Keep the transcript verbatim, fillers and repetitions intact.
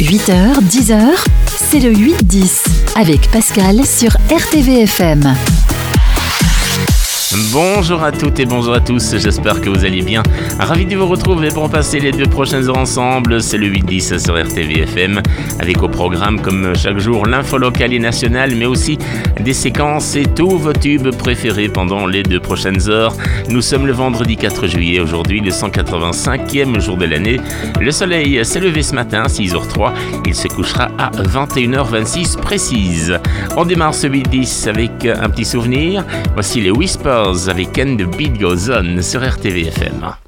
huit heures, dix heures, c'est le huit dix avec Pascal sur R T V F M. Bonjour à toutes et bonjour à tous, j'espère que vous allez bien. Ravi de vous retrouver pour passer les deux prochaines heures ensemble. C'est le huit dix sur R T V F M, avec au programme comme chaque jour l'info locale et nationale, mais aussi des séquences et tous vos tubes préférés pendant les deux prochaines heures. Nous sommes le vendredi quatre juillet, aujourd'hui le cent quatre-vingt-cinquième jour de l'année. Le soleil s'est levé ce matin à six heures zéro trois, il se couchera à vingt et une heures vingt-six précise. On démarre ce huit dix avec un petit souvenir. Voici les Whispers avec And the Beat Goes On sur R T V F M.